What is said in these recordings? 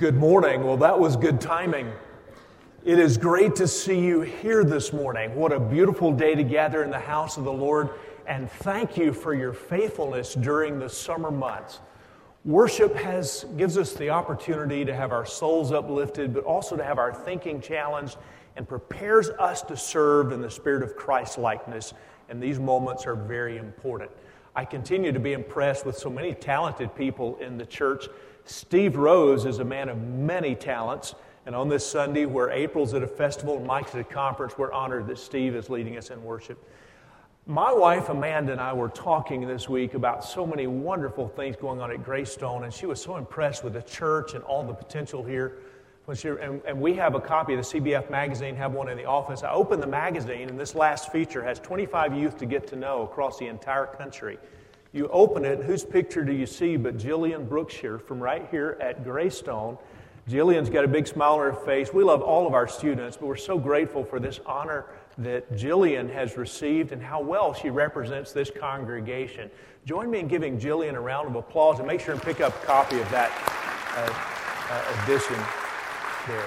Good morning. Well, that was good timing. It is great to see you here this morning. What a beautiful day to gather in the house of the Lord, and thank you for your faithfulness during the summer months. Worship gives us the opportunity to have our souls uplifted, but also to have our thinking challenged, and prepares us to serve in the spirit of Christ-likeness, and these moments are very important. I continue to be impressed with so many talented people in the church. Steve Rose is a man of many talents, and on this Sunday, where April's at a festival and Mike's at a conference, we're honored that Steve is leading us in worship. My wife, Amanda, and I were talking this week about so many wonderful things going on at Greystone, and she was so impressed with the church and all the potential here. And we have a copy of the CBF magazine, have one in the office. I opened the magazine, and this last feature has 25 youth to get to know across the entire country. You open it, whose picture do you see but Jillian Brookshire from right here at Greystone. Jillian's got a big smile on her face. We love all of our students, but we're so grateful for this honor that Jillian has received and how well she represents this congregation. Join me in giving Jillian a round of applause, and make sure and pick up a copy of that edition there.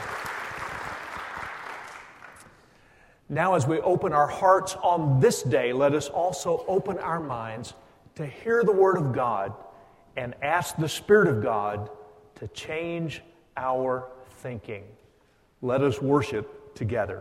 Now, as we open our hearts on this day, let us also open our minds to hear the Word of God and ask the Spirit of God to change our thinking. Let us worship together.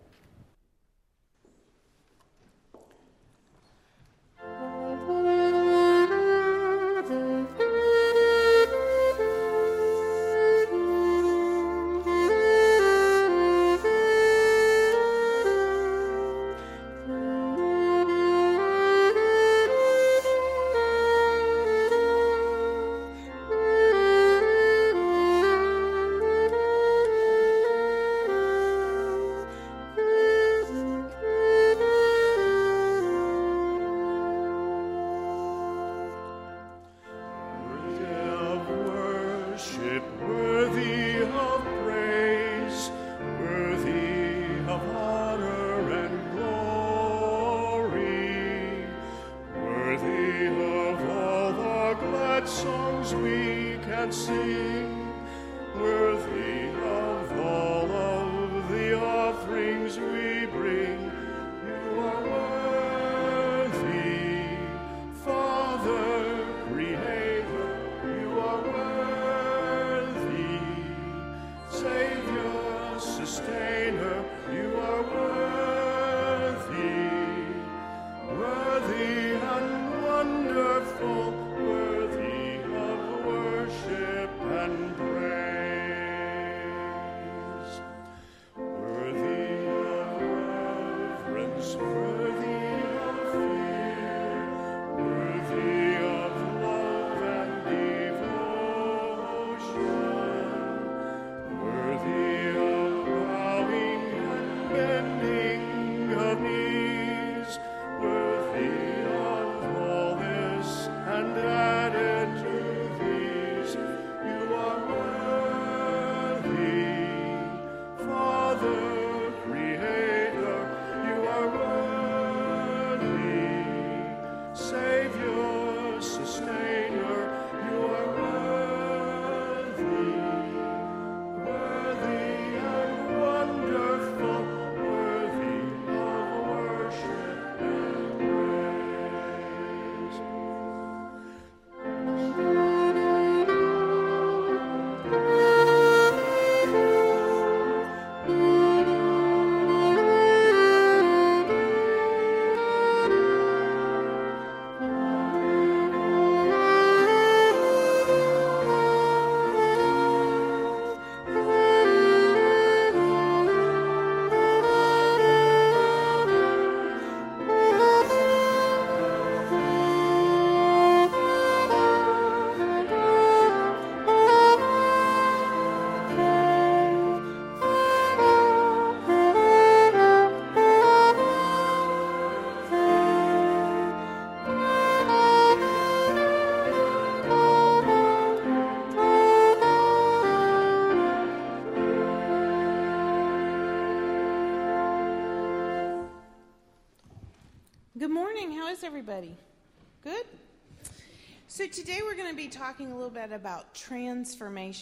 Everybody good? So today we're going to be talking a little bit about transformation.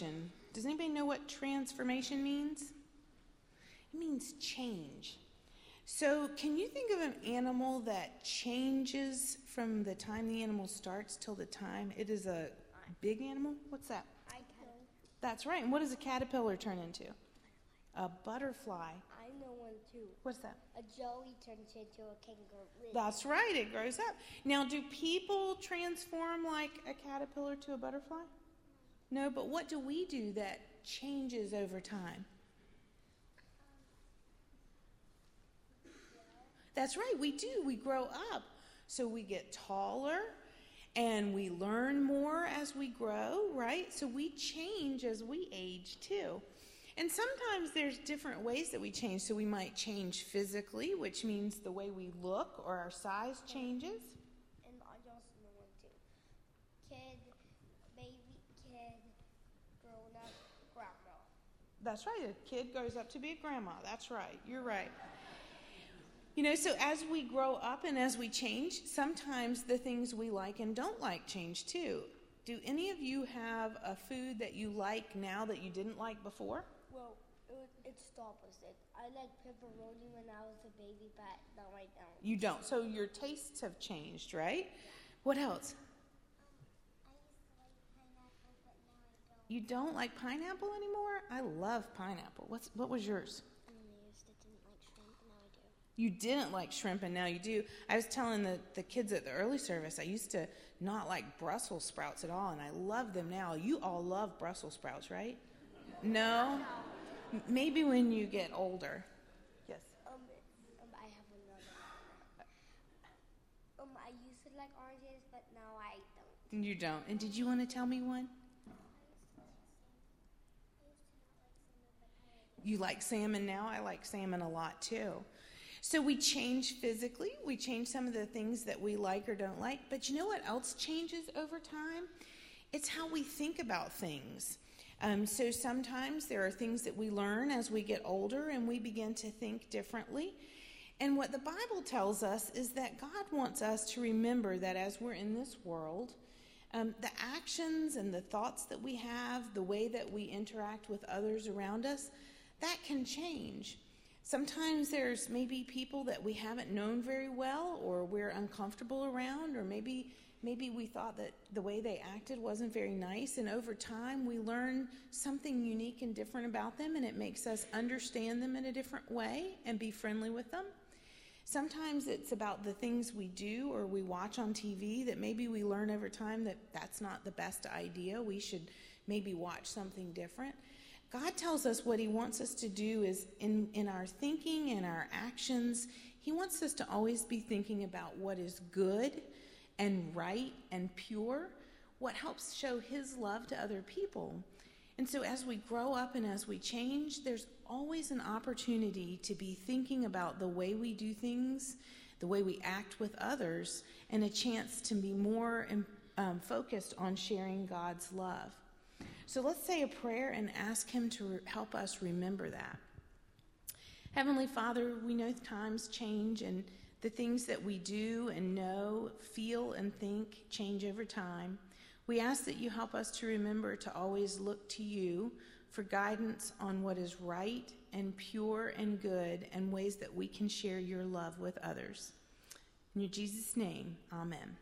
Does anybody know what transformation means? It means change. So can you think of an animal that changes from the time the animal starts till the time it is a big animal? What's that? That's right. And what does a caterpillar turn into? A butterfly. I know one too. What's that? A jelly turns into a kangaroo. That's right. It grows up. Now, do people transform like a caterpillar to a butterfly? No, but what do we do that changes over time? That's right, we do. We grow up. So we get taller and we learn more as we grow, right? So we change as we age too. And sometimes there's different ways that we change. So we might change physically, which means the way we look or our size changes. And I also know one too. Baby kid, grown up, grandma. That's right, a kid grows up to be a grandma. That's right, you're right. You know, so as we grow up and as we change, sometimes the things we like and don't like change too. Do any of you have a food that you like now that you didn't like before? Well, it's the opposite. I like pepperoni when I was a baby, but now I don't. You don't. So your tastes have changed, right? What else? I used to like pineapple, but now I don't. You don't like pineapple anymore? I love pineapple. What was yours? You didn't like shrimp, and now you do. I was telling the kids at the early service, I used to not like Brussels sprouts at all, and I love them now. You all love Brussels sprouts, right? No? Maybe when you get older. Yes? I have another. I used to like oranges, but now I don't. You don't. And did you want to tell me one? You like salmon now? I like salmon a lot too. So we change physically, we change some of the things that we like or don't like, but you know what else changes over time? It's how we think about things. So sometimes there are things that we learn as we get older and we begin to think differently. And what the Bible tells us is that God wants us to remember that as we're in this world, the actions and the thoughts that we have, the way that we interact with others around us, that can change. Sometimes there's maybe people that we haven't known very well or we're uncomfortable around, or maybe we thought that the way they acted wasn't very nice, and over time we learn something unique and different about them, and it makes us understand them in a different way and be friendly with them. Sometimes it's about the things we do or we watch on TV that maybe we learn over time that that's not the best idea. We should maybe watch something different. God tells us what he wants us to do is in our thinking and our actions, he wants us to always be thinking about what is good and right and pure, what helps show his love to other people. And so as we grow up and as we change, there's always an opportunity to be thinking about the way we do things, the way we act with others, and a chance to be more focused on sharing God's love. So let's say a prayer and ask him to help us remember that. Heavenly Father, we know times change and the things that we do and know, feel, and think change over time. We ask that you help us to remember to always look to you for guidance on what is right and pure and good and ways that we can share your love with others. In your Jesus' name, amen.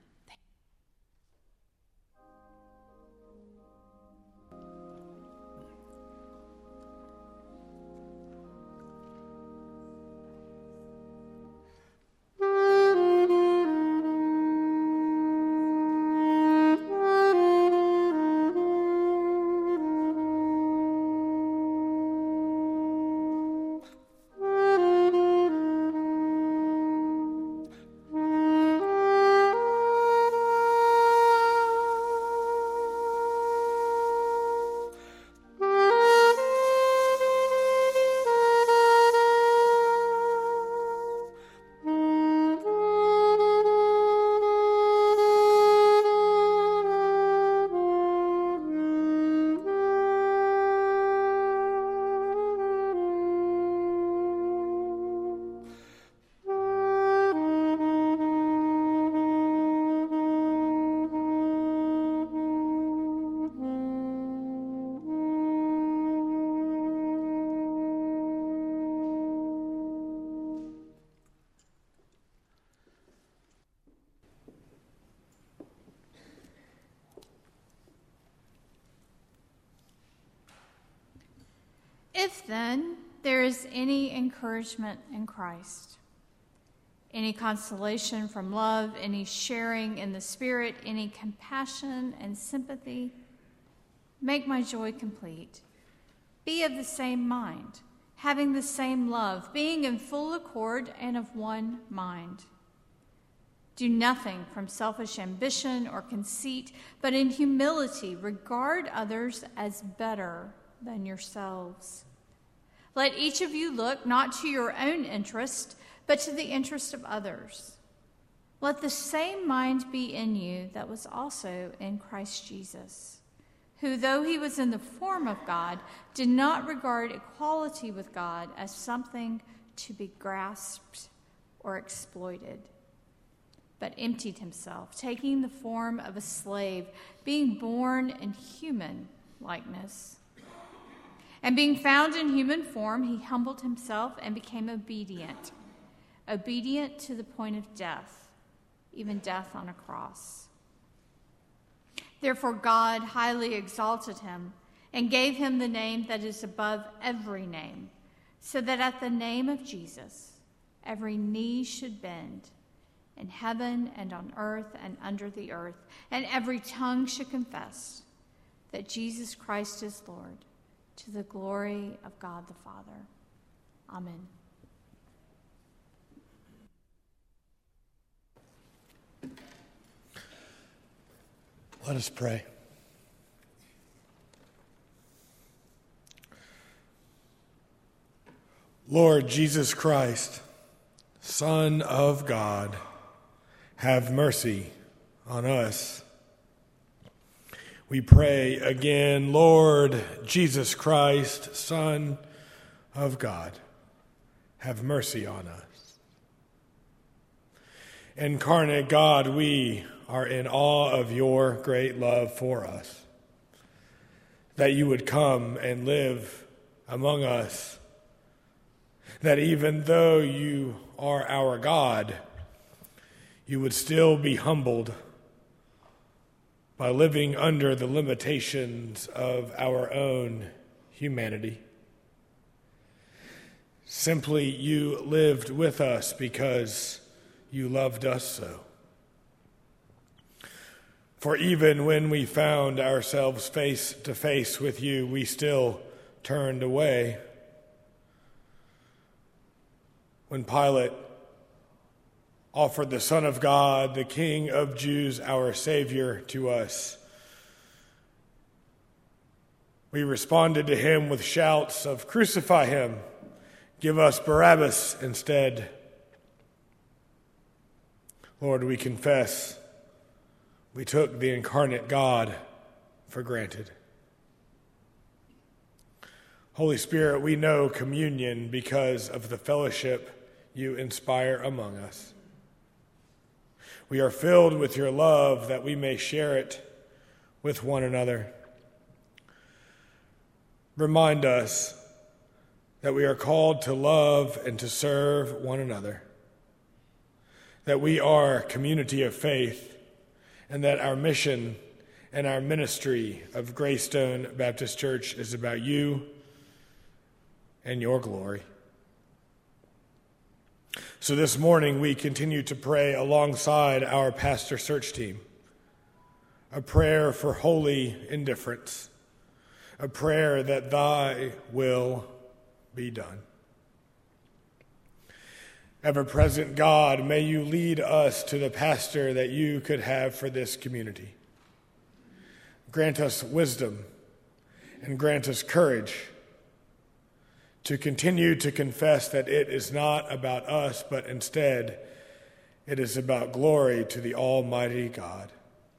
If then there is any encouragement in Christ, any consolation from love, any sharing in the Spirit, any compassion and sympathy, make my joy complete. Be of the same mind, having the same love, being in full accord and of one mind. Do nothing from selfish ambition or conceit, but in humility regard others as better than yourselves. Let each of you look not to your own interest, but to the interest of others. Let the same mind be in you that was also in Christ Jesus, who, though he was in the form of God, did not regard equality with God as something to be grasped or exploited, but emptied himself, taking the form of a slave, being born in human likeness. And being found in human form, he humbled himself and became obedient to the point of death, even death on a cross. Therefore God highly exalted him and gave him the name that is above every name, so that at the name of Jesus every knee should bend, in heaven and on earth and under the earth, and every tongue should confess that Jesus Christ is Lord, to the glory of God the Father. Amen. Let us pray. Lord Jesus Christ, Son of God, have mercy on us. We pray again, Lord Jesus Christ, Son of God, have mercy on us. Incarnate God, we are in awe of your great love for us, that you would come and live among us, that even though you are our God, you would still be humbled by living under the limitations of our own humanity. Simply, you lived with us because you loved us so. For even when we found ourselves face to face with you, we still turned away. When Pilate offered the Son of God, the King of Jews, our Savior, to us, we responded to him with shouts of, "Crucify him! Give us Barabbas instead." Lord, we confess we took the incarnate God for granted. Holy Spirit, we know communion because of the fellowship you inspire among us. We are filled with your love that we may share it with one another. Remind us that we are called to love and to serve one another, that we are a community of faith, and that our mission and our ministry of Greystone Baptist Church is about you and your glory. So this morning we continue to pray alongside our pastor search team, a prayer for holy indifference, a prayer that thy will be done. Ever-present God, may you lead us to the pastor that you could have for this community. Grant us wisdom and grant us courage to continue to confess that it is not about us, but instead it is about glory to the Almighty God.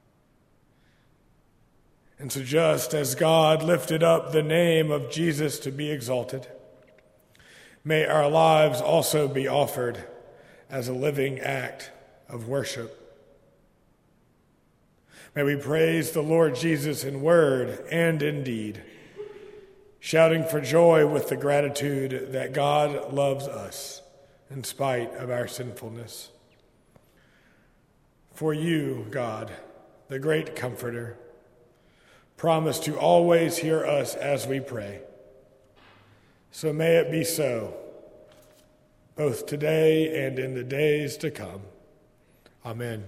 And so just as God lifted up the name of Jesus to be exalted, may our lives also be offered as a living act of worship. May we praise the Lord Jesus in word and in deed, shouting for joy with the gratitude that God loves us in spite of our sinfulness. For you, God, the great Comforter, promise to always hear us as we pray. So may it be so, both today and in the days to come. Amen.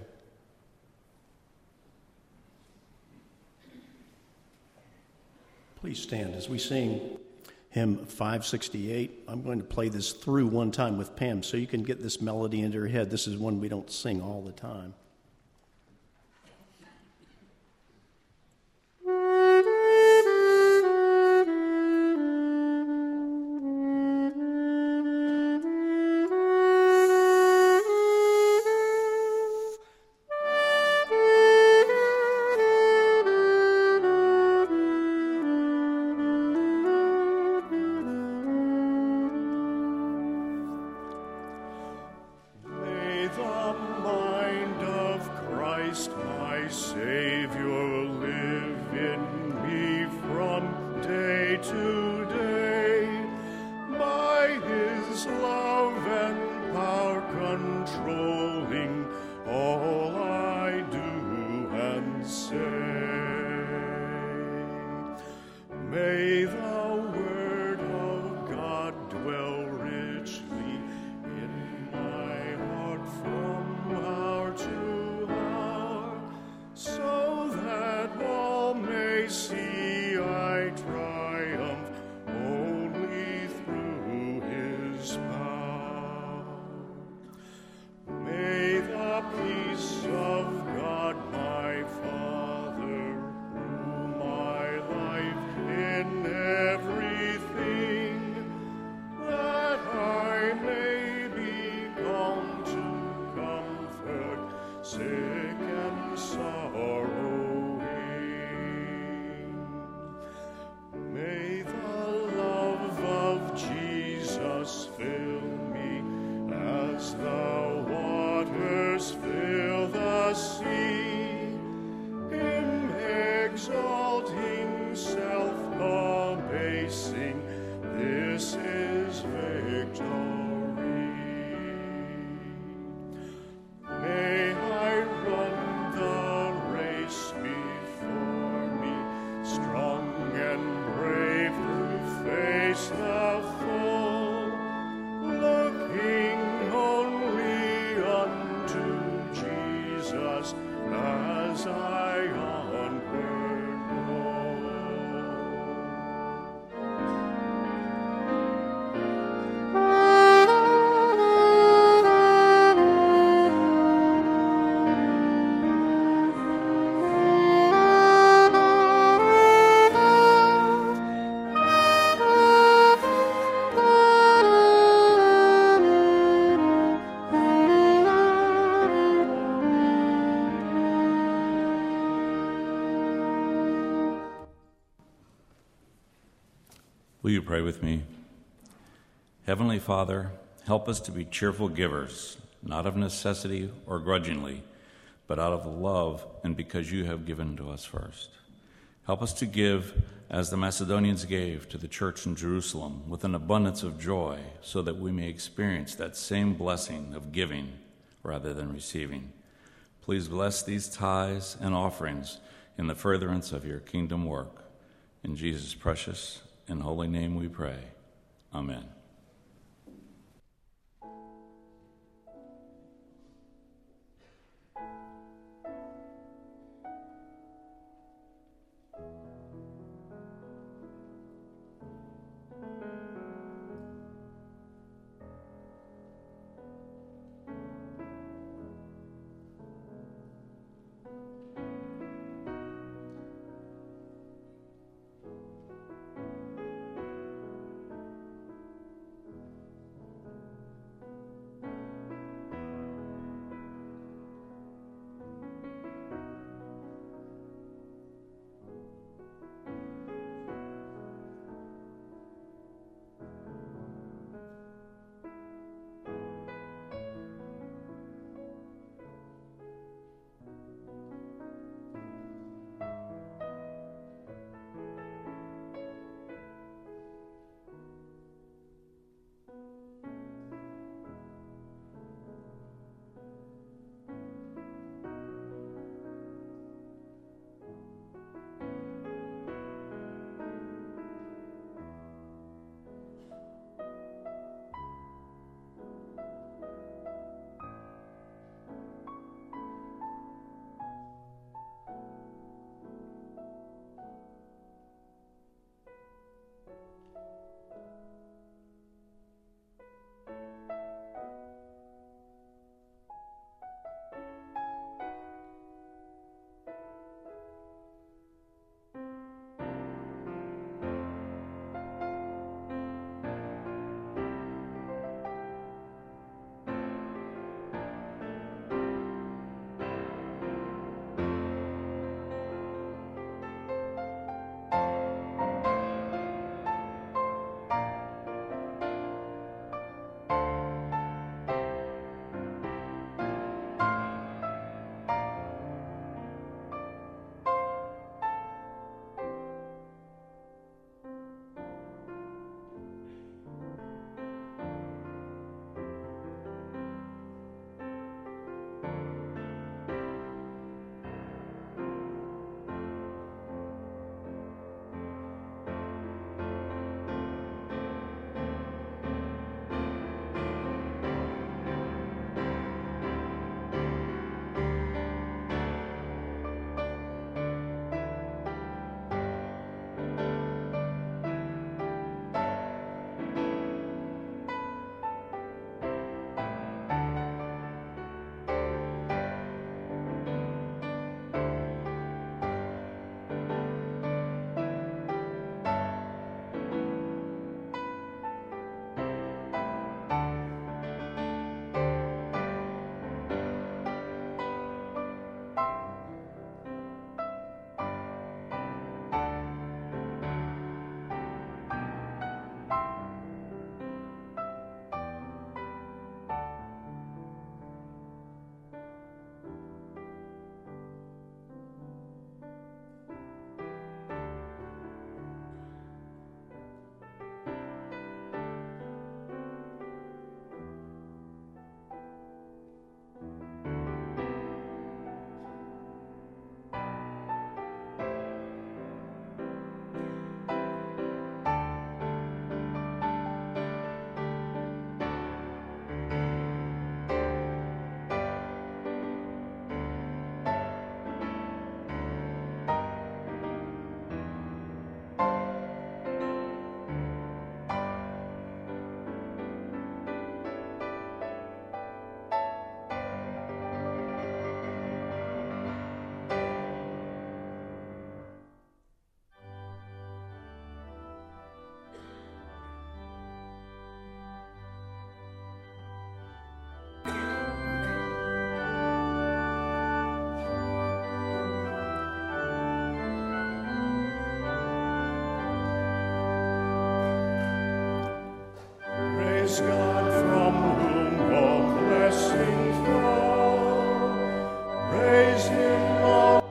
Please stand as we sing hymn 568. I'm going to play this through one time with Pam so you can get this melody into your head. This is one we don't sing all the time. Will you pray with me? Heavenly Father, help us to be cheerful givers, not of necessity or grudgingly, but out of love and because you have given to us first. Help us to give as the Macedonians gave to the church in Jerusalem with an abundance of joy so that we may experience that same blessing of giving rather than receiving. Please bless these tithes and offerings in the furtherance of your kingdom work. In Jesus' precious and holy name we pray. Amen. praise him always.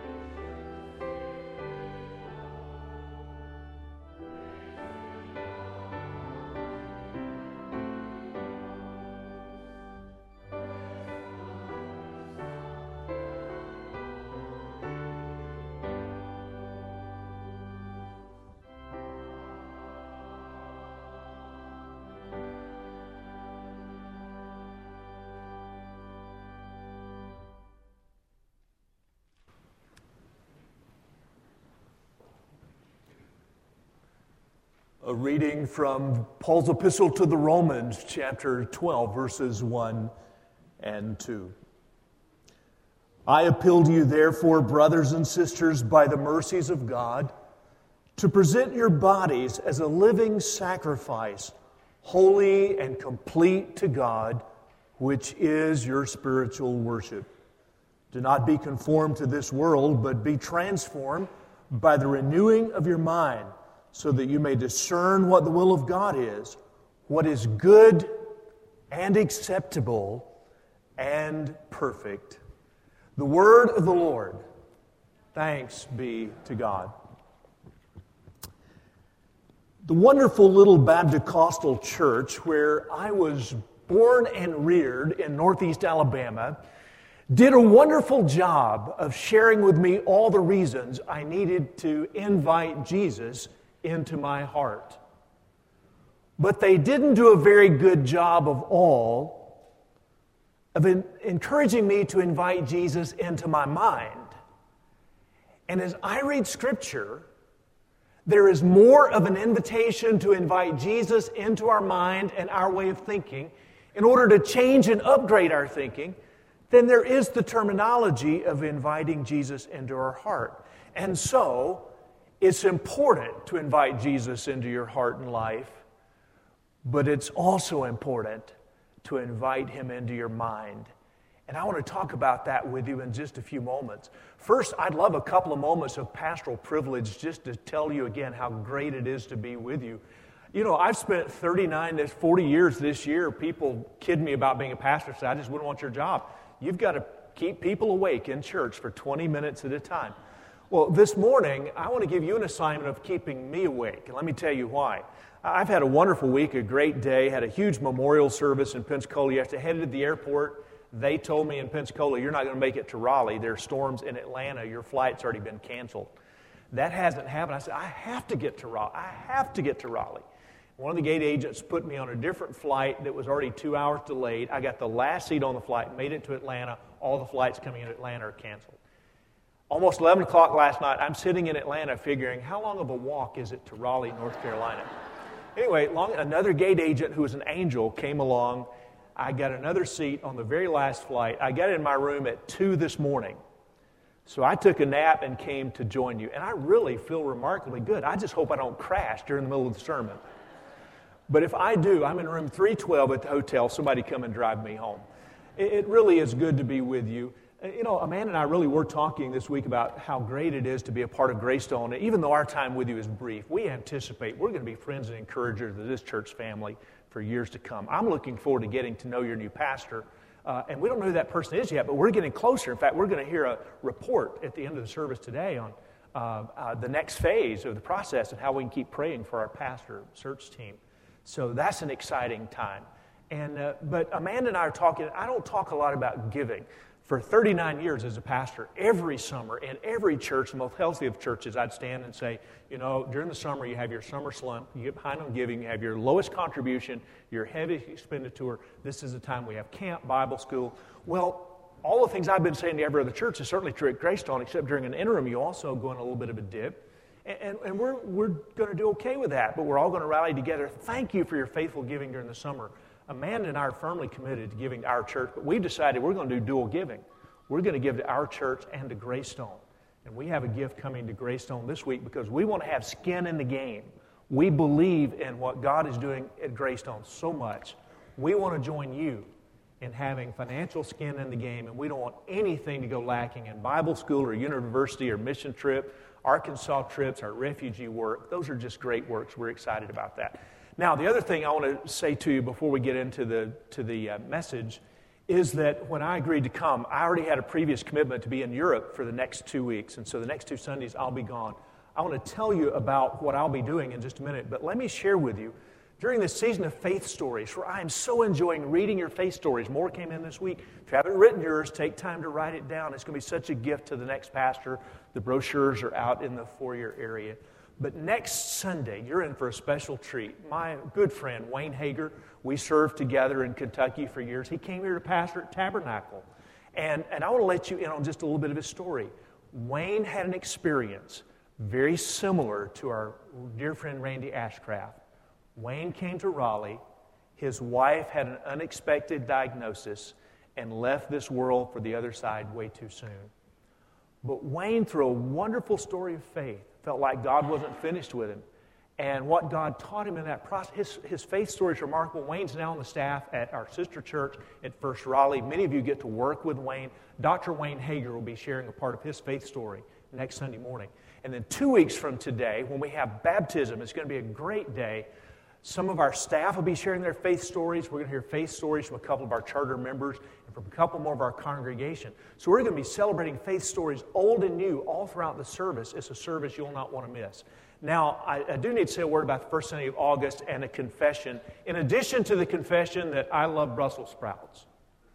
A reading from Paul's epistle to the Romans, chapter 12, verses 1 and 2. I appeal to you, therefore, brothers and sisters, by the mercies of God, to present your bodies as a living sacrifice, holy and complete to God, which is your spiritual worship. Do not be conformed to this world, but be transformed by the renewing of your mind, so that you may discern what the will of God is, what is good and acceptable and perfect. The word of the Lord. Thanks be to God. The wonderful little Baptist church where I was born and reared in Northeast Alabama did a wonderful job of sharing with me all the reasons I needed to invite Jesus into my heart. But they didn't do a very good job of encouraging me to invite Jesus into my mind. And as I read Scripture, there is more of an invitation to invite Jesus into our mind and our way of thinking in order to change and upgrade our thinking than there is the terminology of inviting Jesus into our heart. And so, it's important to invite Jesus into your heart and life, but it's also important to invite him into your mind. And I want to talk about that with you in just a few moments. First, I'd love a couple of moments of pastoral privilege just to tell you again how great it is to be with you. You know, I've spent 39 to 40 years this year. People kid me about being a pastor, say, I just wouldn't want your job. You've got to keep people awake in church for 20 minutes at a time. Well, this morning, I want to give you an assignment of keeping me awake, and let me tell you why. I've had a wonderful week, a great day, had a huge memorial service in Pensacola yesterday, headed to the airport. They told me in Pensacola, you're not going to make it to Raleigh. There are storms in Atlanta. Your flight's already been canceled. That hasn't happened. I said, I have to get to Raleigh. I have to get to Raleigh. One of the gate agents put me on a different flight that was already 2 hours delayed. I got the last seat on the flight, made it to Atlanta. All the flights coming in Atlanta are canceled. Almost 11 o'clock last night, I'm sitting in Atlanta figuring, how long of a walk is it to Raleigh, North Carolina? Anyway, another gate agent who was an angel came along. I got another seat on the very last flight. I got in my room at 2 this morning. So I took a nap and came to join you. And I really feel remarkably good. I just hope I don't crash during the middle of the sermon. But if I do, I'm in room 312 at the hotel. Somebody come and drive me home. It really is good to be with you. You know, Amanda and I really were talking this week about how great it is to be a part of Greystone. And even though our time with you is brief, we anticipate we're going to be friends and encouragers of this church family for years to come. I'm looking forward to getting to know your new pastor. And we don't know who that person is yet, but we're getting closer. In fact, we're going to hear a report at the end of the service today on the next phase of the process and how we can keep praying for our pastor search team. So that's an exciting time. But Amanda and I are talking. I don't talk a lot about giving. For 39 years as a pastor, every summer in every church, the most healthy of churches, I'd stand and say, you know, during the summer you have your summer slump, you get behind on giving, you have your lowest contribution, your heavy expenditure. This is the time we have camp, Bible school. Well, all the things I've been saying to every other church is certainly true at Greystone, except during an interim you also go in a little bit of a dip. And we're going to do okay with that, but we're all going to rally together. Thank you for your faithful giving during the summer. Amanda and I are firmly committed to giving to our church, but we've decided we're going to do dual giving. We're going to give to our church and to Greystone. And we have a gift coming to Greystone this week because we want to have skin in the game. We believe in what God is doing at Greystone so much. We want to join you in having financial skin in the game, and we don't want anything to go lacking in Bible school or university or mission trip, Arkansas trips, our refugee work. Those are just great works. We're excited about that. Now, the other thing I want to say to you before we get into the message is that when I agreed to come, I already had a previous commitment to be in Europe for the next 2 weeks. And so the next 2 Sundays, I'll be gone. I want to tell you about what I'll be doing in just a minute. But let me share with you, during this season of faith stories, where I am so enjoying reading your faith stories. More came in this week. If you haven't written yours, take time to write it down. It's going to be such a gift to the next pastor. The brochures are out in the foyer area. But next Sunday, you're in for a special treat. My good friend, Wayne Hager, we served together in Kentucky for years. He came here to pastor at Tabernacle. And I want to let you in on just a little bit of his story. Wayne had an experience very similar to our dear friend Randy Ashcraft. Wayne came to Raleigh. His wife had an unexpected diagnosis and left this world for the other side way too soon. But Wayne, through a wonderful story of faith, felt like God wasn't finished with him. And what God taught him in that process, his faith story is remarkable. Wayne's now on the staff at our sister church at First Raleigh. Many of you get to work with Wayne. Dr. Wayne Hager will be sharing a part of his faith story next Sunday morning. And then 2 weeks from today, when we have baptism, it's going to be a great day. Some of our staff will be sharing their faith stories. We're going to hear faith stories from a couple of our charter members and from a couple more of our congregation. So we're going to be celebrating faith stories, old and new, all throughout the service. It's a service you'll not want to miss. Now, I do need to say a word about the first Sunday of August and a confession. In addition to the confession that I love Brussels sprouts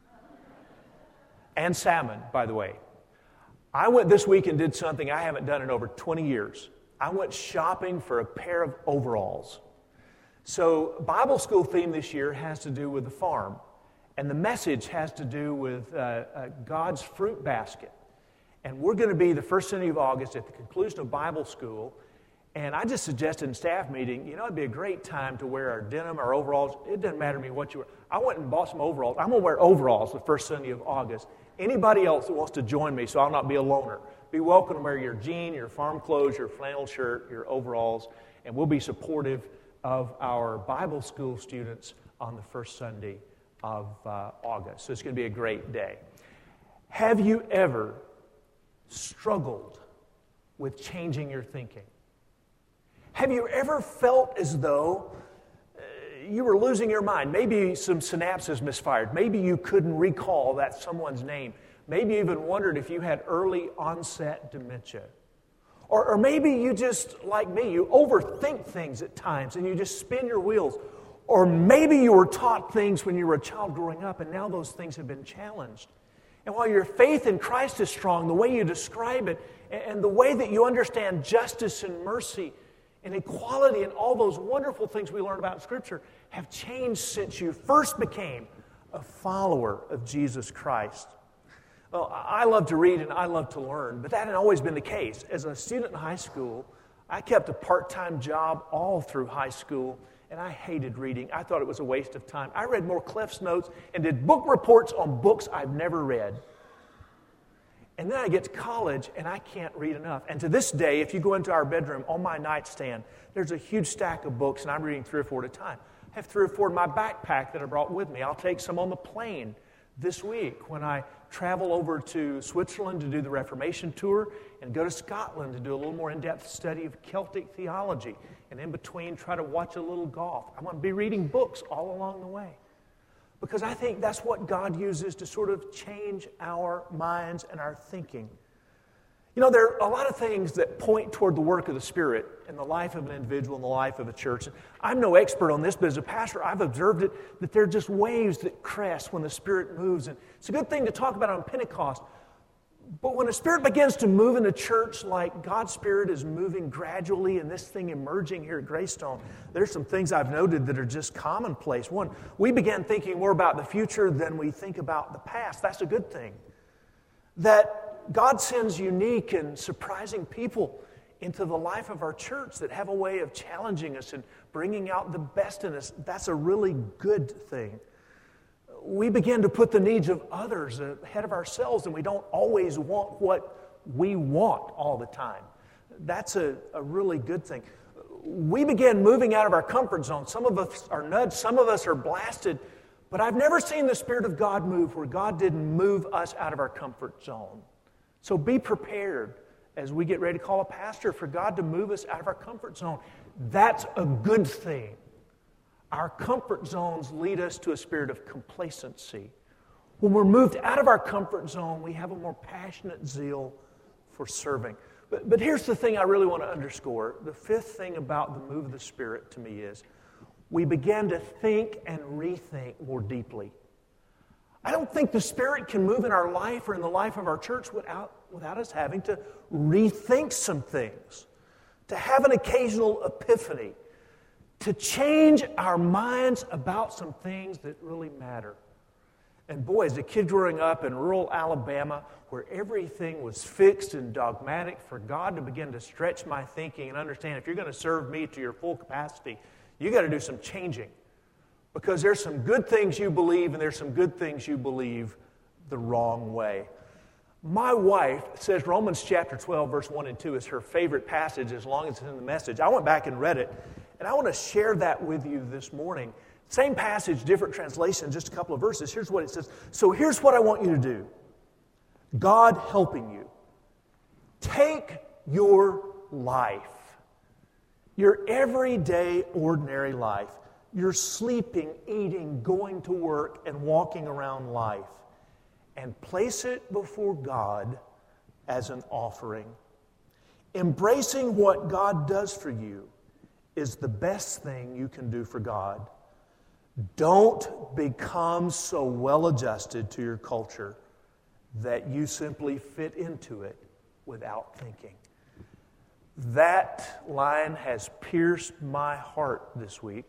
and salmon, by the way. I went this week and did something I haven't done in over 20 years. I went shopping for a pair of overalls. So Bible school theme this year has to do with the farm. And the message has to do with God's fruit basket. And we're going to be the first Sunday of August at the conclusion of Bible school. And I just suggested in staff meeting, it'd be a great time to wear our denim, our overalls. It doesn't matter to me what you wear. I went and bought some overalls. I'm going to wear overalls the first Sunday of August. Anybody else that wants to join me so I'll not be a loner, be welcome to wear your jean, your farm clothes, your flannel shirt, your overalls. And we'll be supportive of our Bible school students on the first Sunday of August. So it's going to be a great day. Have you ever struggled with changing your thinking? Have you ever felt as though you were losing your mind? Maybe some synapses misfired. Maybe you couldn't recall that someone's name. Maybe you even wondered if you had early onset dementia. Or maybe you just, like me, you overthink things at times and you just spin your wheels. Or maybe you were taught things when you were a child growing up and now those things have been challenged. And while your faith in Christ is strong, the way you describe it and the way that you understand justice and mercy and equality and all those wonderful things we learn about in Scripture have changed since you first became a follower of Jesus Christ. Well, I love to read and I love to learn, but that hadn't always been the case. As a student in high school, I kept a part-time job all through high school, and I hated reading. I thought it was a waste of time. I read more Cliff's Notes and did book reports on books I've never read. And then I get to college, and I can't read enough. And to this day, if you go into our bedroom, on my nightstand, there's a huge stack of books, and I'm reading 3 or 4 at a time. I have 3 or 4 in my backpack that I brought with me. I'll take some on the plane this week when I travel over to Switzerland to do the Reformation tour and go to Scotland to do a little more in-depth study of Celtic theology. And in between, try to watch a little golf. I'm going to be reading books all along the way. Because I think that's what God uses to sort of change our minds and our thinking. There are a lot of things that point toward the work of the Spirit in the life of an individual, in the life of a church. I'm no expert on this, but as a pastor, I've observed it, that there are just waves that crest when the Spirit moves. And it's a good thing to talk about on Pentecost. But when the Spirit begins to move in the church like God's Spirit is moving gradually and this thing emerging here at Greystone, there's some things I've noted that are just commonplace. One, we began thinking more about the future than we think about the past. That's a good thing. That God sends unique and surprising people into the life of our church that have a way of challenging us and bringing out the best in us. That's a really good thing. We begin to put the needs of others ahead of ourselves, and we don't always want what we want all the time. That's a really good thing. We begin moving out of our comfort zone. Some of us are nudged, some of us are blasted, but I've never seen the Spirit of God move where God didn't move us out of our comfort zone. So be prepared as we get ready to call a pastor for God to move us out of our comfort zone. That's a good thing. Our comfort zones lead us to a spirit of complacency When we're moved out of our comfort zone, we have a more passionate zeal for serving. But here's the thing I really want to underscore. The fifth thing about the move of the Spirit to me is we begin to think and rethink more deeply. I don't think the Spirit can move in our life or in the life of our church without us having to rethink some things, to have an occasional epiphany, to change our minds about some things that really matter. And boy, as a kid growing up in rural Alabama, where everything was fixed and dogmatic, for God to begin to stretch my thinking and understand if you're going to serve me to your full capacity, you got to do some changing. Because there's some good things you believe and there's some good things you believe the wrong way. My wife says Romans chapter 12, verse 1 and 2 is her favorite passage as long as it's in the Message. I went back and read it, and I want to share that with you this morning. Same passage, different translation, just a couple of verses. Here's what it says. So here's what I want you to do. God helping you. Take your life, your everyday, ordinary life, your sleeping, eating, going to work, and walking around life, and place it before God as an offering. Embracing what God does for you is the best thing you can do for God. Don't become so well adjusted to your culture that you simply fit into it without thinking. That line has pierced my heart this week.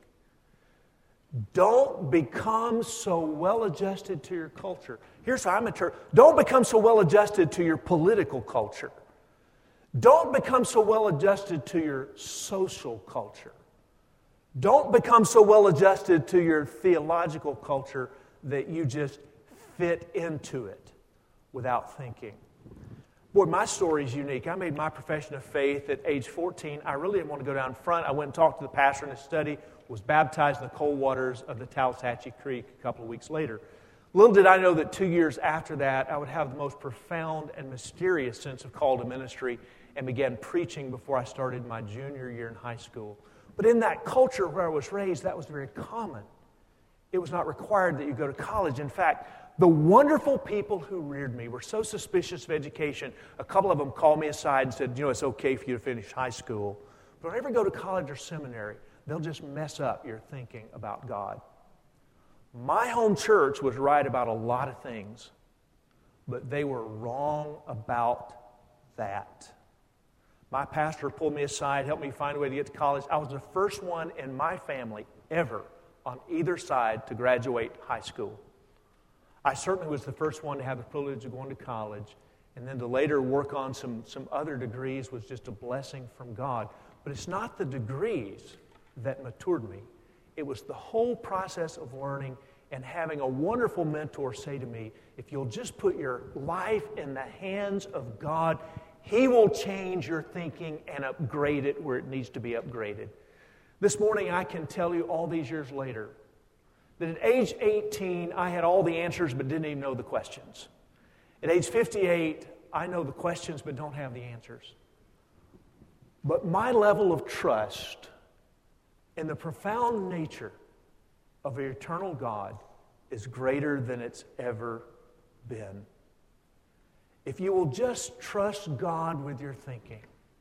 Don't become so well adjusted to your culture. Here's how I'm a church. Don't become so well adjusted to your political culture. Don't become so well adjusted to your social culture. Don't become so well adjusted to your theological culture that you just fit into it without thinking. Boy, my story is unique. I made my profession of faith at age 14. I really didn't want to go down front. I went and talked to the pastor in his study, was baptized in the cold waters of the Talsatchee Creek a couple of weeks later. Little did I know that 2 years after that, I would have the most profound and mysterious sense of call to ministry and began preaching before I started my junior year in high school. But in that culture where I was raised, that was very common. It was not required that you go to college. In fact, the wonderful people who reared me were so suspicious of education, a couple of them called me aside and said, it's okay for you to finish high school. But don't ever go to college or seminary. They'll just mess up your thinking about God. My home church was right about a lot of things, but they were wrong about that. My pastor pulled me aside, helped me find a way to get to college. I was the first one in my family ever on either side to graduate high school. I certainly was the first one to have the privilege of going to college, and then to later work on some other degrees was just a blessing from God. But it's not the degrees that matured me. It was the whole process of learning and having a wonderful mentor say to me, if you'll just put your life in the hands of God, He will change your thinking and upgrade it where it needs to be upgraded. This morning, I can tell you all these years later that at age 18, I had all the answers but didn't even know the questions. At age 58, I know the questions but don't have the answers. But my level of trust in the profound nature of an eternal God is greater than it's ever been. If you will just trust God with your thinking,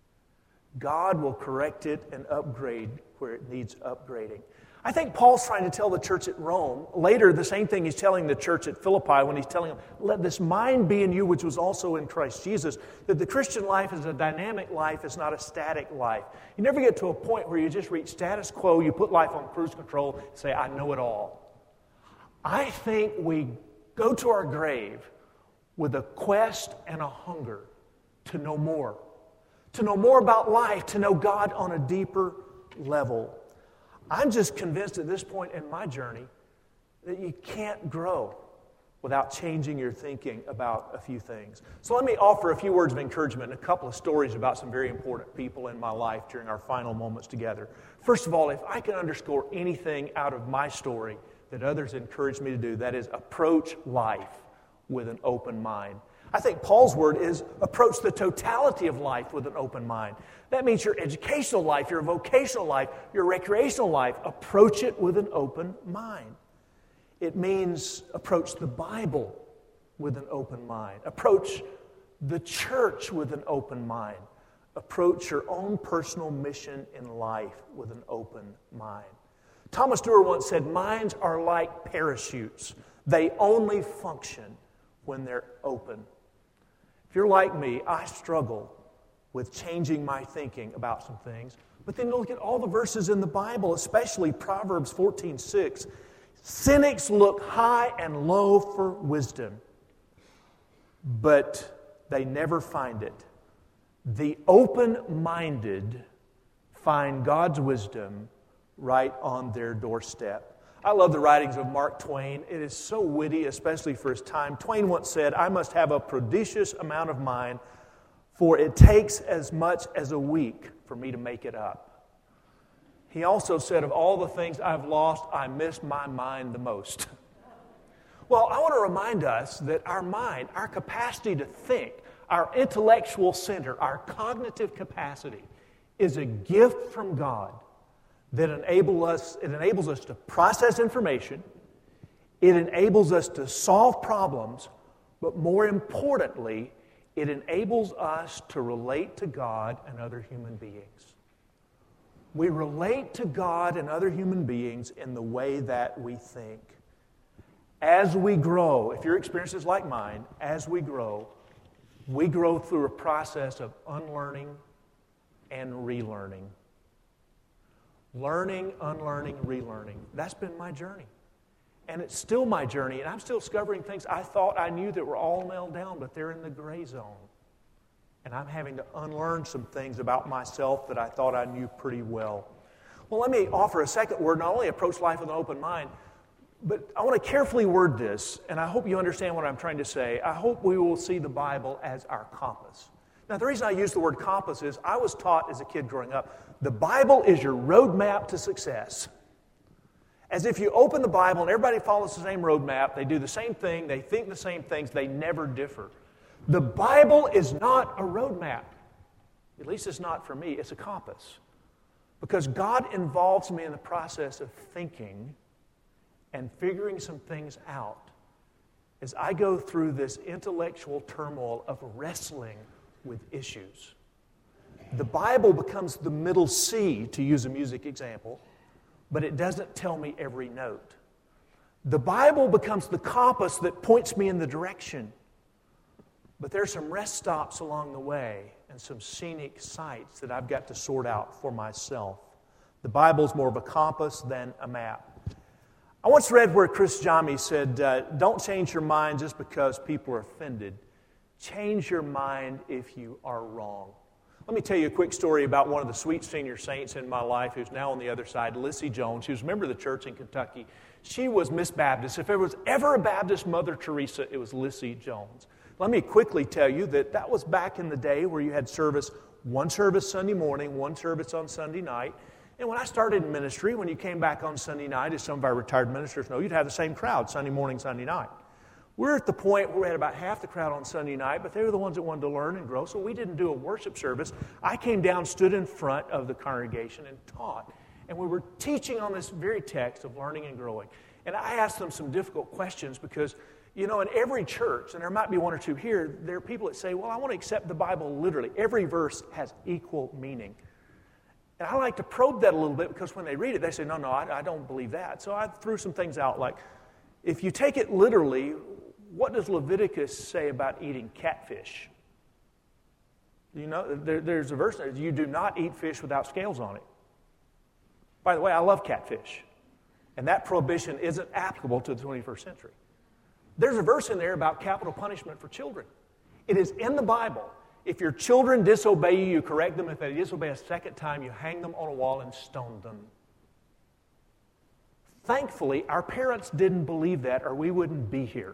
God will correct it and upgrade where it needs upgrading. I think Paul's trying to tell the church at Rome, later the same thing he's telling the church at Philippi when he's telling them, let this mind be in you which was also in Christ Jesus, that the Christian life is a dynamic life, it's not a static life. You never get to a point where you just reach status quo, you put life on cruise control, and say, I know it all. I think we go to our grave with a quest and a hunger to know more about life, to know God on a deeper level. I'm just convinced at this point in my journey that you can't grow without changing your thinking about a few things. So let me offer a few words of encouragement and a couple of stories about some very important people in my life during our final moments together. First of all, if I can underscore anything out of my story that others encouraged me to do, that is approach life with an open mind. I think Paul's word is approach the totality of life with an open mind. That means your educational life, your vocational life, your recreational life. Approach it with an open mind. It means approach the Bible with an open mind. Approach the church with an open mind. Approach your own personal mission in life with an open mind. Thomas Stewart once said, minds are like parachutes. They only function when they're open. If you're like me, I struggle with changing my thinking about some things. But then look at all the verses in the Bible, especially Proverbs 14:6. Cynics look high and low for wisdom, but they never find it. The open-minded find God's wisdom right on their doorstep. I love the writings of Mark Twain. It is so witty, especially for his time. Twain once said, I must have a prodigious amount of mind, for it takes as much as a week for me to make it up. He also said, of all the things I've lost, I miss my mind the most. Well, I want to remind us that our mind, our capacity to think, our intellectual center, our cognitive capacity is a gift from God that enables us to process information. It enables us to solve problems, but more importantly, it enables us to relate to God and other human beings. We relate to God and other human beings in the way that we think. As we grow, if your experience is like mine, as we grow through a process of unlearning and relearning. Learning, unlearning, relearning. That's been my journey. And it's still my journey, and I'm still discovering things I thought I knew that were all nailed down, but they're in the gray zone. And I'm having to unlearn some things about myself that I thought I knew pretty well. Well, let me offer a second word. Not only approach life with an open mind, but I want to carefully word this, and I hope you understand what I'm trying to say. I hope we will see the Bible as our compass. Now, the reason I use the word compass is I was taught as a kid growing up, the Bible is your roadmap to success. As if you open the Bible and everybody follows the same roadmap, they do the same thing, they think the same things, they never differ. The Bible is not a roadmap. At least it's not for me, it's a compass. Because God involves me in the process of thinking and figuring some things out as I go through this intellectual turmoil of wrestling with issues. The Bible becomes the middle C, to use a music example, but it doesn't tell me every note. The Bible becomes the compass that points me in the direction, but there's some rest stops along the way and some scenic sights that I've got to sort out for myself. The Bible's more of a compass than a map. I once read where Chris Jami said, don't change your mind just because people are offended. Change your mind if you are wrong. Let me tell you a quick story about one of the sweet senior saints in my life who's now on the other side, Lissy Jones. She was a member of the church in Kentucky. She was Miss Baptist. If there was ever a Baptist Mother Teresa, it was Lissy Jones. Let me quickly tell you that was back in the day where you had one service Sunday morning, one service on Sunday night. And when I started in ministry, when you came back on Sunday night, as some of our retired ministers know, you'd have the same crowd Sunday morning, Sunday night. We're at the point where we had about half the crowd on Sunday night, but they were the ones that wanted to learn and grow, so we didn't do a worship service. I came down, stood in front of the congregation, and taught. And we were teaching on this very text of learning and growing. And I asked them some difficult questions because, in every church, and there might be one or two here, there are people that say, well, I want to accept the Bible literally. Every verse has equal meaning. And I like to probe that a little bit because when they read it, they say, no, I don't believe that. So I threw some things out like, if you take it literally, what does Leviticus say about eating catfish? There's a verse there, you do not eat fish without scales on it. By the way, I love catfish. And that prohibition isn't applicable to the 21st century. There's a verse in there about capital punishment for children. It is in the Bible. If your children disobey you, you correct them. If they disobey a second time, you hang them on a wall and stone them. Thankfully, our parents didn't believe that, or we wouldn't be here.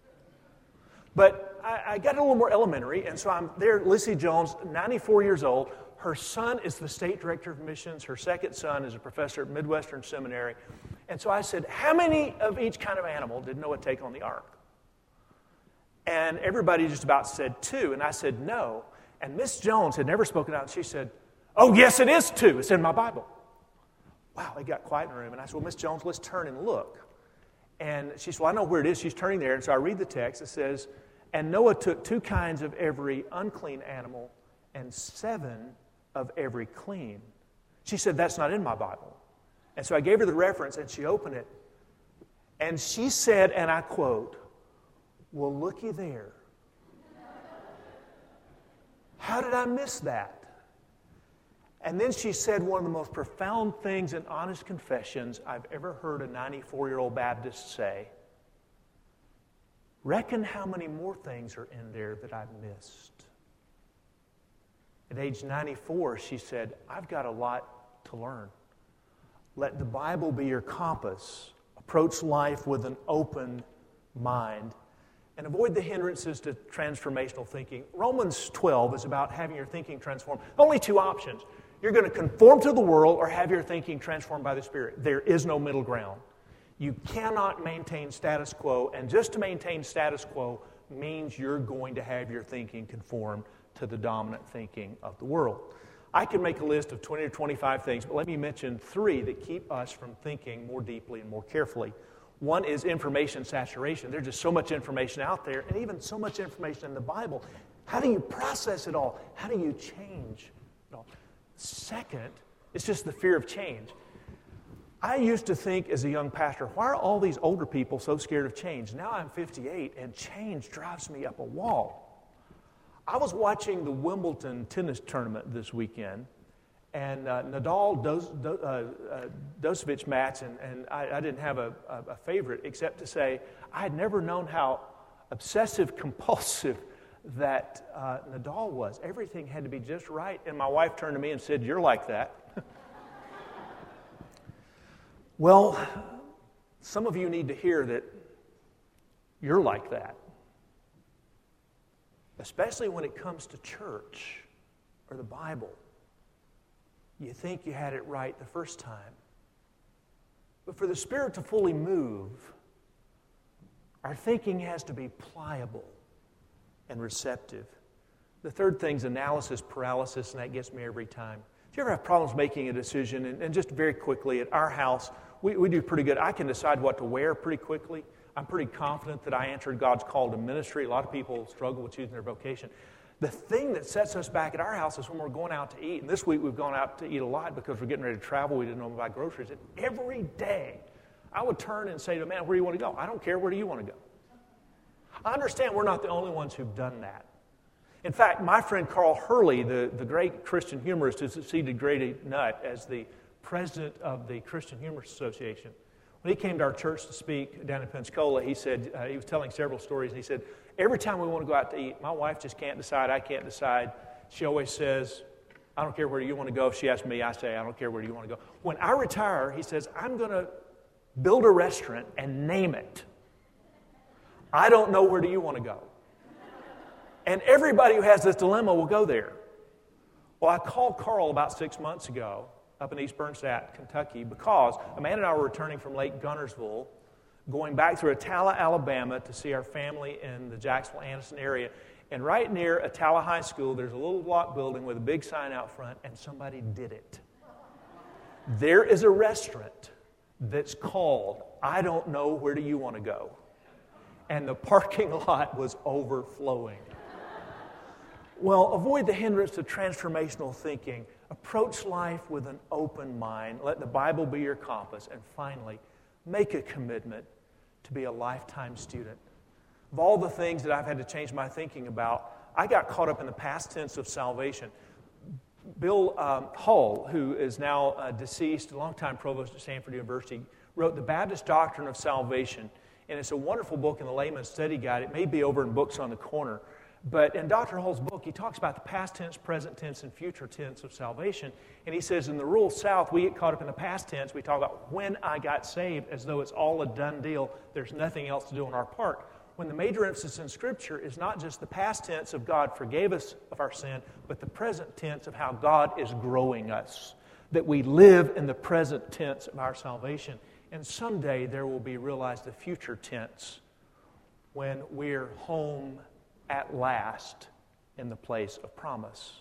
But I got a little more elementary, and so I'm there, Lissy Jones, 94 years old. Her son is the state director of missions. Her second son is a professor at Midwestern Seminary. And so I said, how many of each kind of animal did Noah take on the ark? And everybody just about said 2. And I said, no. And Miss Jones had never spoken out. And she said, oh, yes, it is 2. It's in my Bible. Wow, it got quiet in the room. And I said, well, Miss Jones, let's turn and look. And she said, well, I know where it is. She's turning there. And so I read the text. It says, and Noah took 2 kinds of every unclean animal and 7 of every clean. She said, that's not in my Bible. And so I gave her the reference, and she opened it. And she said, and I quote, well, looky there. How did I miss that? And then she said one of the most profound things in honest confessions I've ever heard a 94-year-old Baptist say. Reckon how many more things are in there that I've missed. At age 94, she said, I've got a lot to learn. Let the Bible be your compass. Approach life with an open mind. And avoid the hindrances to transformational thinking. Romans 12 is about having your thinking transformed. Only 2 options. You're going to conform to the world or have your thinking transformed by the Spirit. There is no middle ground. You cannot maintain status quo, and just to maintain status quo means you're going to have your thinking conform to the dominant thinking of the world. I could make a list of 20 or 25 things, but let me mention 3 that keep us from thinking more deeply and more carefully. One is information saturation. There's just so much information out there, and even so much information in the Bible. How do you process it all? How do you change it all? Second, it's just the fear of change. I used to think as a young pastor, why are all these older people so scared of change? Now I'm 58, and change drives me up a wall. I was watching the Wimbledon tennis tournament this weekend, and Nadal-Djokovic match, and I didn't have a favorite except to say I had never known how obsessive-compulsive that Nadal was. Everything had to be just right, and my wife turned to me and said, you're like that. Well, some of you need to hear that you're like that, especially when it comes to church or the Bible. You think you had it right the first time. But for the Spirit to fully move, our thinking has to be pliable and receptive. The third thing's analysis paralysis, and that gets me every time. Do you ever have problems making a decision? And just very quickly, at our house, we do pretty good. I can decide what to wear pretty quickly. I'm pretty confident that I answered God's call to ministry. A lot of people struggle with choosing their vocation. The thing that sets us back at our house is when we're going out to eat. And this week we've gone out to eat a lot because we're getting ready to travel. We didn't know about groceries. And every day I would turn and say to a man, where do you want to go? I don't care. Where do you want to go? I understand we're not the only ones who've done that. In fact, my friend Carl Hurley, the great Christian humorist who succeeded Grady Nutt as the president of the Christian Humorist Association, when he came to our church to speak down in Pensacola, he said, he was telling several stories, and he said, every time we want to go out to eat, my wife just can't decide, I can't decide. She always says, I don't care where you want to go. If she asks me, I say, I don't care where you want to go. When I retire, he says, I'm going to build a restaurant and name it. I don't know where do you want to go. And everybody who has this dilemma will go there. Well, I called Carl about 6 months ago up in East Bernstadt, Kentucky, because Amanda and I were returning from Lake Gunnersville, going back through Attala, Alabama, to see our family in the Jacksonville-Anderson area. And right near Attala High School, there's a little block building with a big sign out front, and somebody did it. There is a restaurant that's called, I don't know, where do you want to go? And the parking lot was overflowing. Well, avoid the hindrance to transformational thinking. Approach life with an open mind. Let the Bible be your compass. And finally, make a commitment to be a lifetime student. Of all the things that I've had to change my thinking about, I got caught up in the past tense of salvation. Bill Hull, who is now deceased, a longtime provost at Stanford University, wrote The Baptist Doctrine of Salvation. And it's a wonderful book in the Layman's Study Guide. It may be over in Books on the Corner. But in Dr. Hull's book, he talks about the past tense, present tense, and future tense of salvation. And he says in the Rural South, we get caught up in the past tense. We talk about when I got saved as though it's all a done deal. There's nothing else to do on our part. When the major emphasis in Scripture is not just the past tense of God forgave us of our sin, but the present tense of how God is growing us. That we live in the present tense of our salvation. And someday there will be realized the future tense when we're home at last in the place of promise.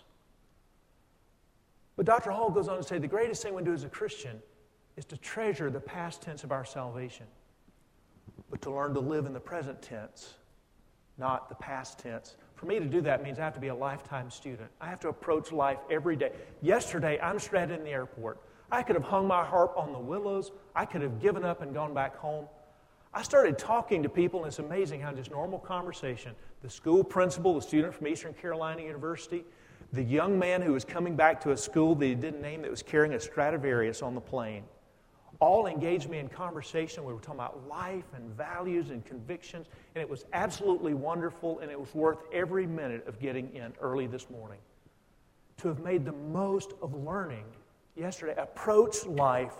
But Dr. Hall goes on to say the greatest thing we do as a Christian is to treasure the past tense of our salvation. but to learn to live in the present tense, not the past tense. For me to do that means I have to be a lifetime student. I have to approach life every day. Yesterday, I'm stranded in the airport. I could have hung my harp on the willows. I could have given up and gone back home. I started talking to people, and it's amazing how just normal conversation, the school principal, the student from Eastern Carolina University, the young man who was coming back to a school that he didn't name that was carrying a Stradivarius on the plane, all engaged me in conversation. We were talking about life and values and convictions, and it was absolutely wonderful, and it was worth every minute of getting in early this morning. To have made the most of learning yesterday, approach life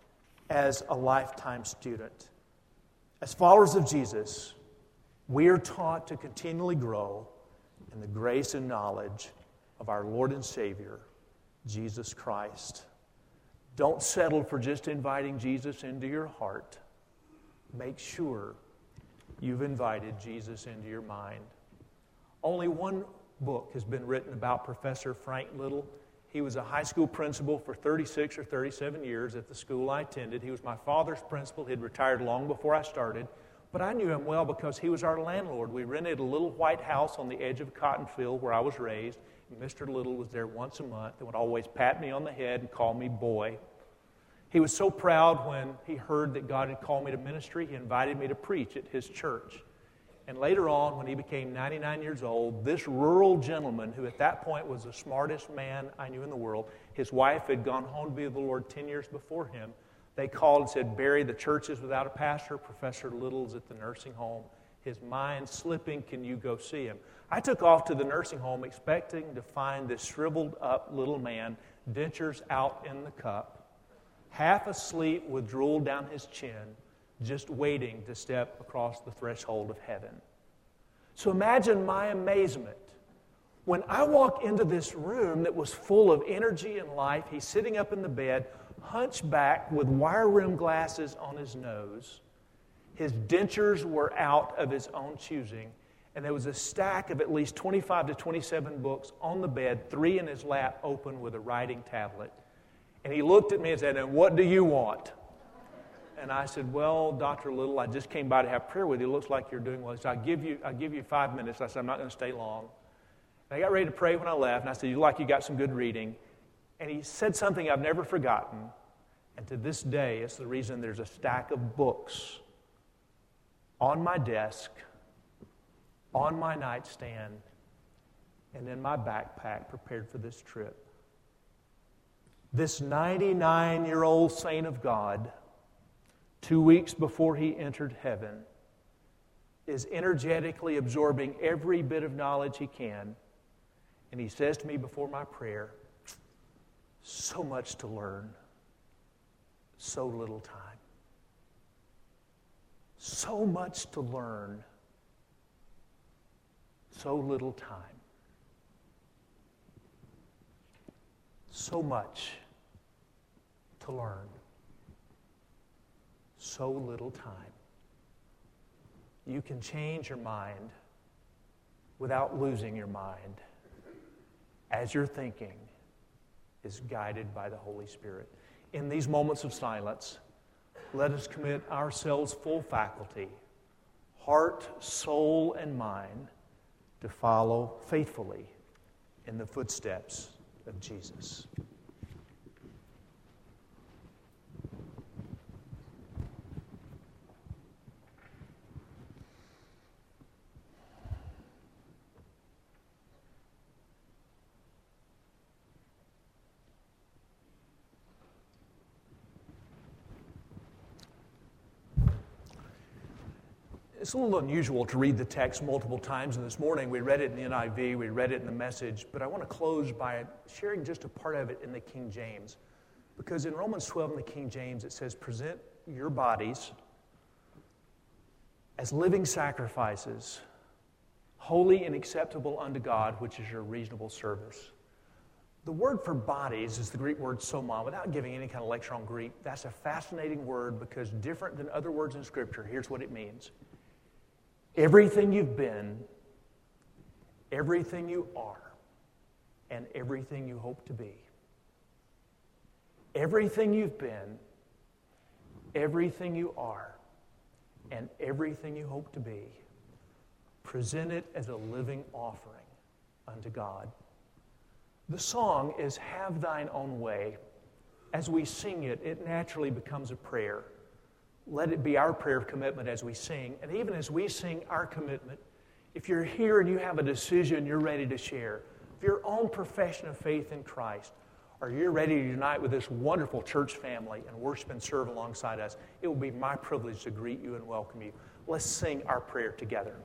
as a lifetime student. As followers of Jesus, we are taught to continually grow in the grace and knowledge of our Lord and Savior, Jesus Christ. Don't settle for just inviting Jesus into your heart. Make sure you've invited Jesus into your mind. Only one book has been written about Professor Frank Little. He was a high school principal for 36 or 37 years at the school I attended. He was my father's principal. He'd retired long before I started. But I knew him well because he was our landlord. We rented a little white house on the edge of a cotton field where I was raised. And Mr. Little was there once a month and would always pat me on the head and call me boy. He was so proud when he heard that God had called me to ministry, he invited me to preach at his church. And later on, when he became 99 years old, this rural gentleman, who at that point was the smartest man I knew in the world, his wife had gone home to be with the Lord 10 years before him. They called and said, Barry, the church is without a pastor. Professor Little's at the nursing home. His mind's slipping. Can you go see him? I took off to the nursing home expecting to find this shriveled up little man, dentures out in the cup, half asleep with drool down his chin, just waiting to step across the threshold of heaven. So imagine my amazement when I walk into this room that was full of energy and life. He's sitting up in the bed, hunchback with wire rim glasses on his nose. His dentures were out of his own choosing, and there was a stack of at least 25 to 27 books on the bed, 3 in his lap open with a writing tablet. And he looked at me and said, and what do you want? And I said, well, Dr. Little, I just came by to have prayer with you. It looks like you're doing well. He said, I'll give you 5 minutes. I said, I'm not going to stay long. And I got ready to pray when I left, and I said, you look like you got some good reading. And he said something I've never forgotten, and to this day, it's the reason there's a stack of books on my desk, on my nightstand, and in my backpack prepared for this trip. This 99-year-old saint of God, 2 weeks before he entered heaven, is energetically absorbing every bit of knowledge he can. And he says to me before my prayer, so much to learn, so little time. So much to learn, so little time. So much to learn, so little time. You can change your mind without losing your mind as your thinking is guided by the Holy Spirit. In these moments of silence, let us commit ourselves full faculty, heart, soul, and mind, to follow faithfully in the footsteps of Jesus. It's a little unusual to read the text multiple times, and this morning we read it in the NIV, we read it in the Message, but I want to close by sharing just a part of it in the King James. Because in Romans 12 in the King James, it says, present your bodies as living sacrifices, holy and acceptable unto God, which is your reasonable service. The word for bodies is the Greek word soma. Without giving any kind of lecture on Greek, that's a fascinating word because different than other words in Scripture, here's what it means. Everything you've been, everything you are, and everything you hope to be. Everything you've been, everything you are, and everything you hope to be. Present it as a living offering unto God. The song is Have Thine Own Way. As we sing it, it naturally becomes a prayer. Let it be our prayer of commitment as we sing. And even as we sing our commitment, if you're here and you have a decision you're ready to share, of your own profession of faith in Christ, or you're ready to unite with this wonderful church family and worship and serve alongside us, it will be my privilege to greet you and welcome you. Let's sing our prayer together.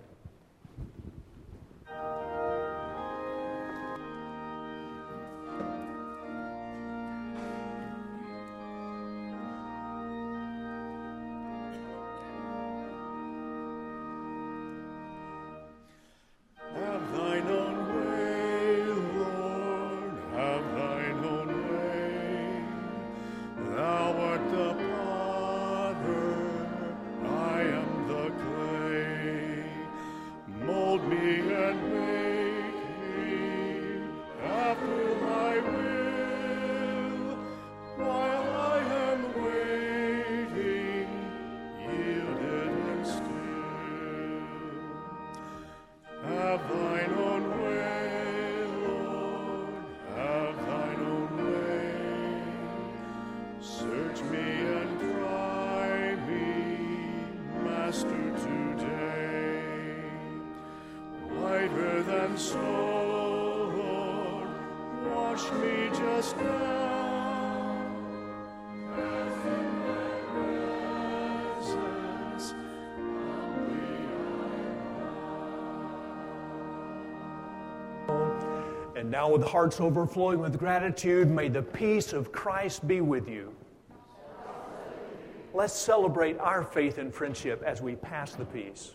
And now with hearts overflowing with gratitude, may the peace of Christ be with you. Let's celebrate our faith and friendship as we pass the peace.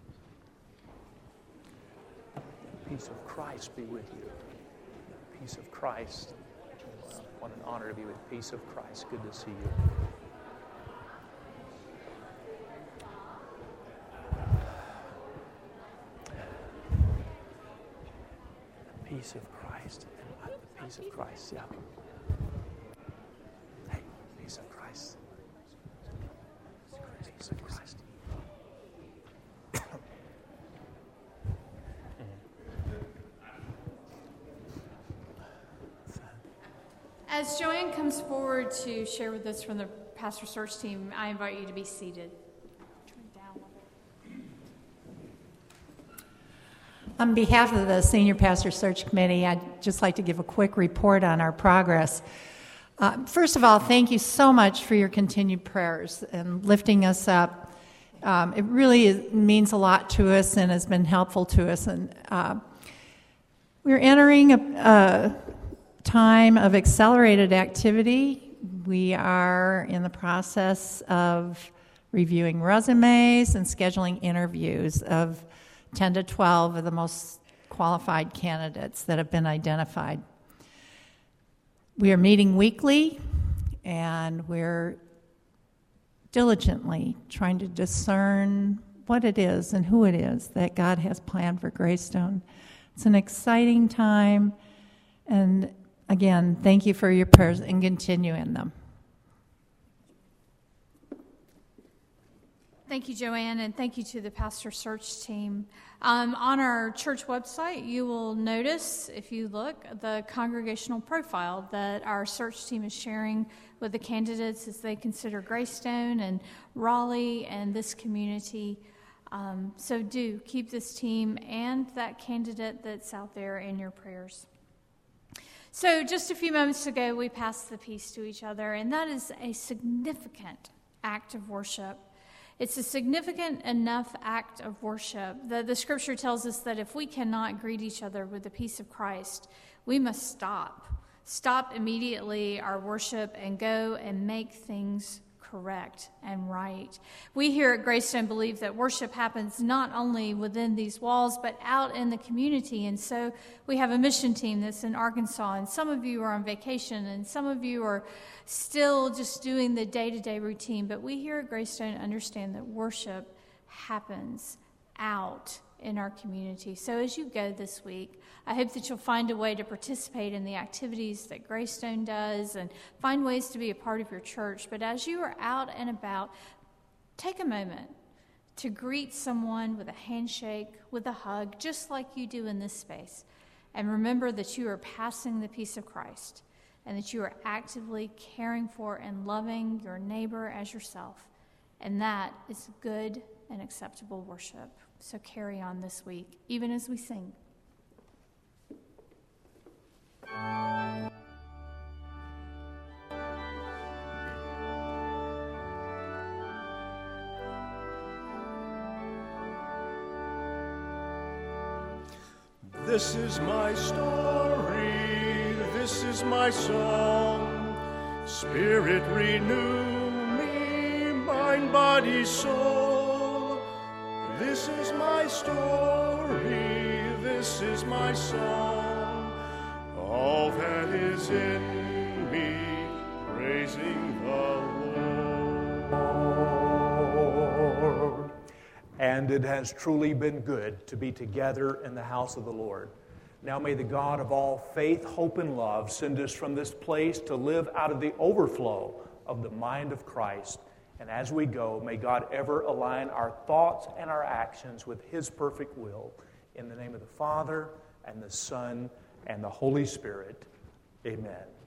The peace of Christ be with you. The peace of Christ. What an honor to be with the peace of Christ. Good to see you. Peace of Christ. The peace of Christ, yeah. Hey, peace of Christ. Peace of Christ. As Joanne comes forward to share with us from the pastor search team, I invite you to be seated. On behalf of the Senior Pastor Search Committee, I'd just like to give a quick report on our progress. First of all, thank you so much for your continued prayers and lifting us up. It really means a lot to us and has been helpful to us. And we're entering a time of accelerated activity. We are in the process of reviewing resumes and scheduling interviews of 10 to 12 of the most qualified candidates that have been identified. We are meeting weekly, and we're diligently trying to discern what it is and who it is that God has planned for Greystone. It's an exciting time, and again, thank you for your prayers and continue in them. Thank you, Joanne, and thank you to the pastor search team. On our church website, you will notice, if you look, the congregational profile that our search team is sharing with the candidates as they consider Greystone and Raleigh and this community. So do keep this team and that candidate that's out there in your prayers. So just a few moments ago, we passed the peace to each other, and that is a significant act of worship. It's a significant enough act of worship that the scripture tells us that if we cannot greet each other with the peace of Christ, we must stop immediately our worship and go and make things correct and right. We here at Greystone believe that worship happens not only within these walls, but out in the community. And so we have a mission team that's in Arkansas, and some of you are on vacation, and some of you are still just doing the day-to-day routine. But we here at Greystone understand that worship happens out in our community. So as you go this week, I hope that you'll find a way to participate in the activities that Greystone does and find ways to be a part of your church. But as you are out and about, take a moment to greet someone with a handshake, with a hug, just like you do in this space. And remember that you are passing the peace of Christ and that you are actively caring for and loving your neighbor as yourself. And that is good and acceptable worship. So carry on this week, even as we sing. This is my story, this is my song. Spirit, renew me, mind, body, soul. This is my story, this is my song. All that is in me, praising the Lord. And it has truly been good to be together in the house of the Lord. Now may the God of all faith, hope, and love send us from this place to live out of the overflow of the mind of Christ. And as we go, may God ever align our thoughts and our actions with His perfect will. In the name of the Father, and the Son, and the Holy Spirit. Amen.